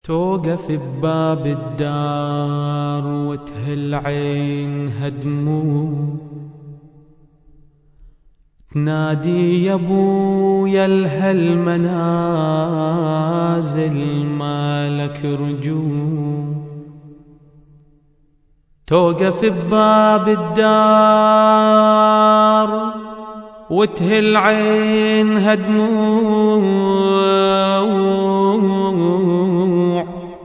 توقف بباب الدار وتهل عينها دموع، تنادي يا ابويا لهالمنازل مالك رجوع. توقف بباب الدار وتهل عينها دموع،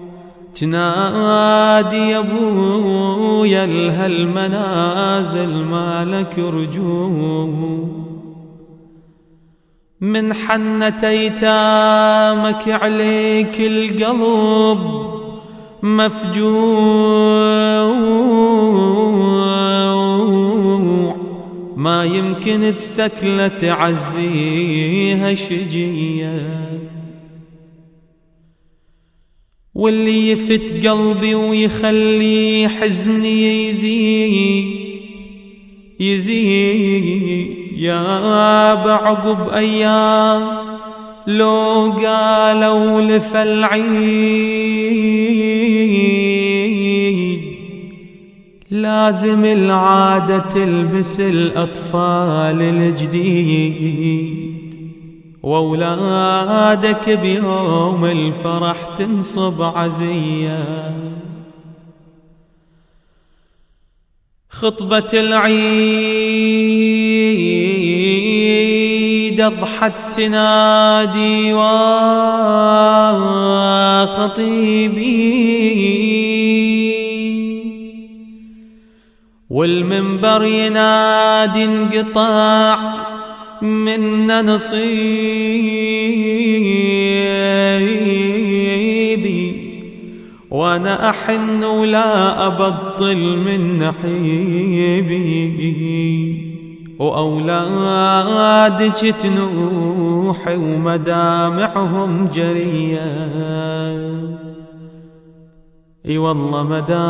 تنادي يا ابويا لهالمنازل مالك رجوع. من حنة ايتامك عليك القلب مفجوع، ما يمكن الثكلة تعزيها شجية، واللي يفت قلبي ويخلي حزني يزيد يا بعقب أيام لو قالوا لفالعيد لازم العادة تلبس الأطفال الجديد، وأولادك بيوم الفرح تنصب عزية. خطبة العيد أضحت تنادي وخطيبي، والمنبر ينادي انقطاع منا نصيبي، وانا احن ولا ابطل من نحيبي، واولادك تنوح ومدامعهم جريه، اي والله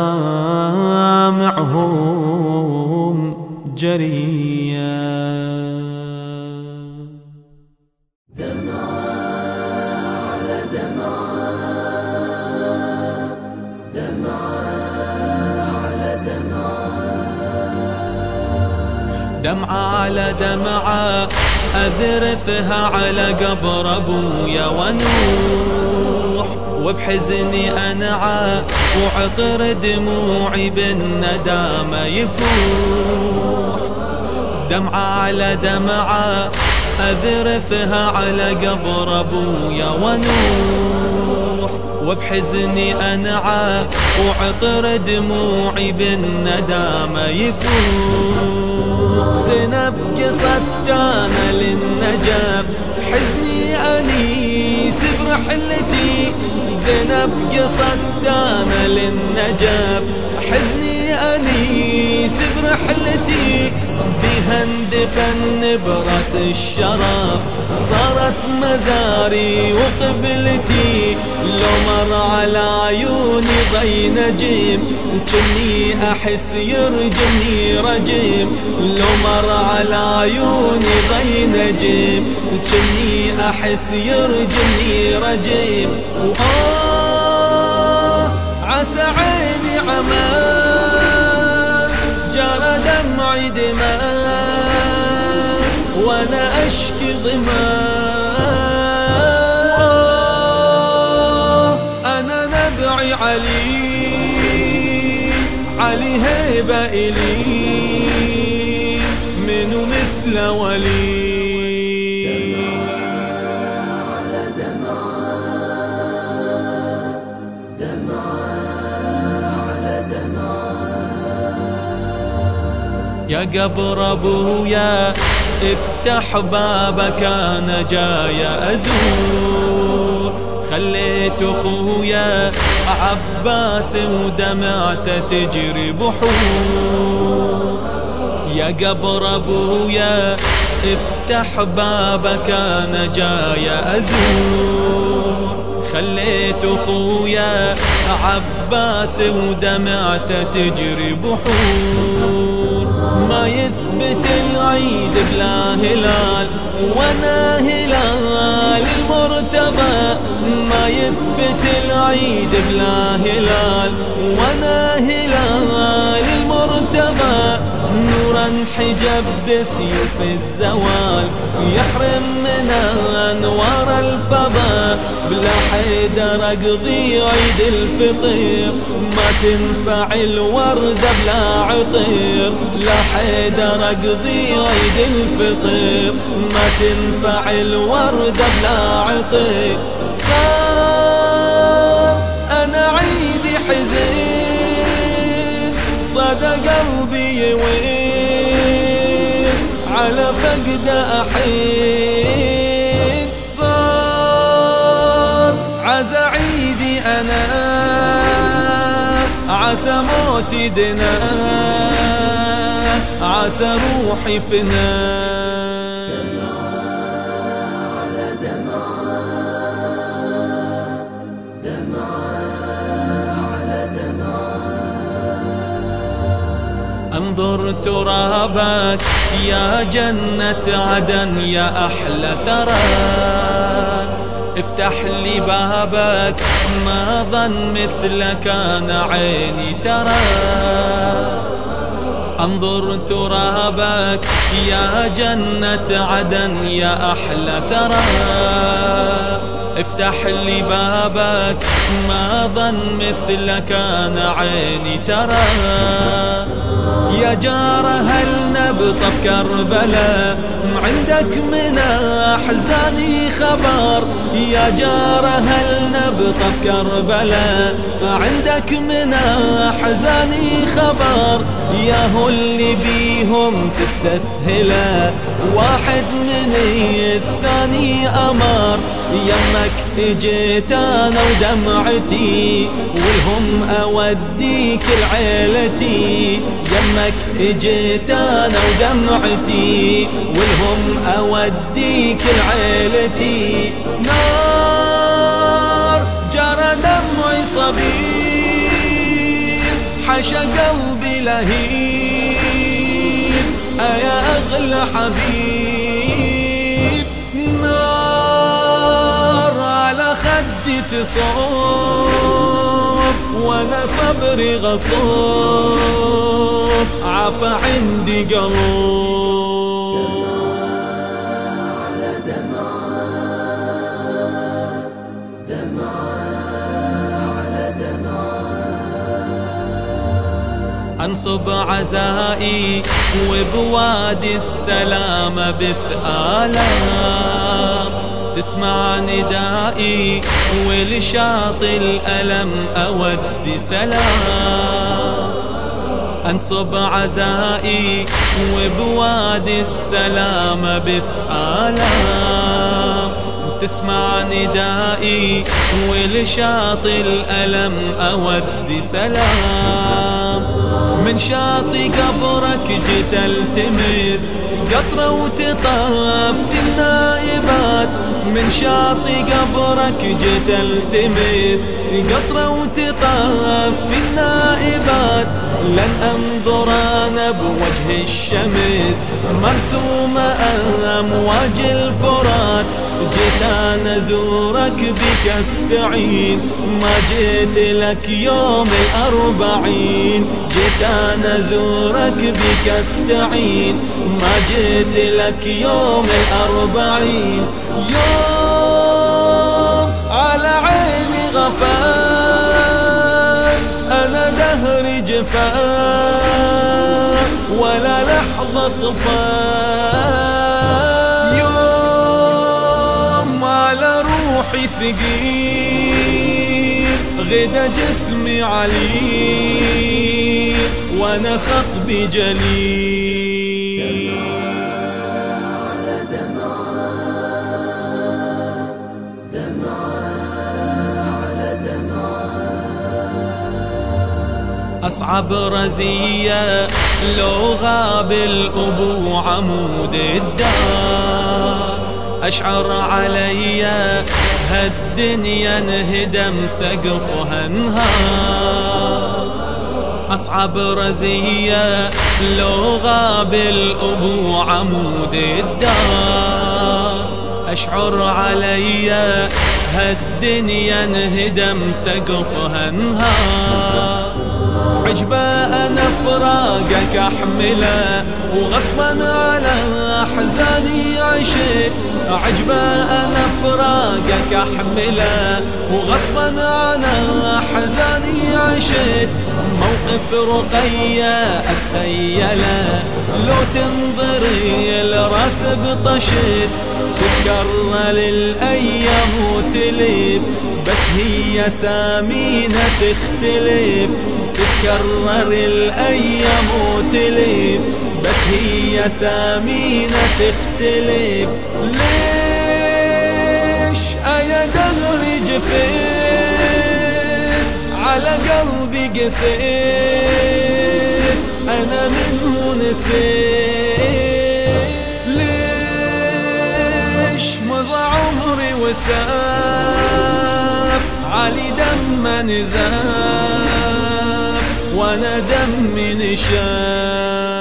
مدامعهم جريه. دمعة على دمعة أذرفها على قبر أبويا ونوح، وبحزني أنعى وعطر دموعي بالندامة يفوح. دمعة على دمعة أذرفها على قبر أبويا ونوح، وبحزني أنعى وعطر دموعي بالندامة يفوح. زينب قصت انا للنجف حزني انيس برحلتي، زينب قصت انا للنجف حزني انيس برحلتي، بها اندفن براس الشرف صارت مزاري وقبلتي، لو مر على عيوني ضي نجم كني احس يرجمني رجم، لو مر على عيوني ضي نجم كني احس يرجمني رجم. عسى عيني عمى جرى دمعي دماء وانا اشكي ضماء، انا نبعي علي هيبة إلي منو مثل ولي. يا قبر أبويا افتح بابك أنا جاي أزور، خليت أخويا عباس ودمعته تجري بحور. يا قبر أبويا افتح بابك أنا جاي أزور، خليت أخويا عباس ودمعته تجري بحور. ما يثبت العيد بلا هلال وانا هلال للمرتضى ما يثبت العيد بلا هلال، وانا هلال المرتضى نورا حجب بسيوف الزوال، يحرم من انوار الفضاء بلا حيدر اقضي عيد الفطر، ما تنفع الوردة بلا عطر، لا حيدر اقضي عيد الفطر، ما تنفع الوردة بلا عطر. صار انا عيدي حزين صدى قلبي يوين على فقد أحين، صار عزا عيدي أنا عسى موتي دنا عسى روحي فنا. انظر ترابك يا جنة عدن يا أحلى ثرى، افتح لي بابك ما ظن مثلك أنا عيني ترى. انظر ترابك يا جنة عدن يا أحلى ثرى، افتح لي بابك ما ظن مثلك أنا عيني ترى. يا جار هل نبطى بكربلاء عندك من أحزاني خبر، يا جار هل نبطى بكربلاء عندك من أحزاني خبر، يا هو اللي بيهم تستسهله واحد من الثاني أمر، يمك اجيت انا ودمعتي والهم اوديك لعيلتي، يمك اجيت انا ودمعتي والهم اوديك لعيلتي. نار جرى دمعي صبيب حشى قلبي لهيب يا اغلى حبيب، خدي تصور وانا صبري غصور عفا عندي قلوب. انصب عزائي وبوادي السلام بثآلا، تسمع ندائي ولشاطئ الألم أودي سلام. أنصب عزائي وبوادي السلام بثآلا، تسمع ندائي ولشاطئ الألم أودي سلام. من شاطئ قبرك جيت التمس قطرة وتطاف في النائبات، من شاطئ قبرك جيت التمس قطرة وتطاف في النائبات، لن انظر انا بوجه الشمس مرسومة امواج الفرات، جيت انا ازورك بك استعين ما جيت لك يوم الأربعين، جيت انا ازورك بك استعين ما جيت لك يوم الأربعين. يوم على عيني غفان انا دهري جفان ولا لحظة صفان، يوم على روحي ثقيل غدا جسمي عليل وانا خطبي جليل. أصعب رزية لو غاب الأبو عمود الدار، أشعر علي هالدنيا انهدم سقفها انهار. أصعب رزية لو غاب الأبو عمود الدار، أشعر علي هالدنيا انهدم سقفها انهار. عجبة أنا فراقك أحمله وغصبا على أحزاني عشت. عجبة أنا فراقك أحمله وغصبا على أحزاني عشت. موقف رقية أتخيله لو تنظري الراس بطشت. تتكرر الأيام وتلف بس هي سامينة تختلف. تتكرر الأيام وتلف بس هي سامينة تختلف. ليش أيا دهري جفيت على قلبي قسيت أنا منه نسيت. ليش مضى عمري وساب علي دم نزاب وانا دمي نشاب.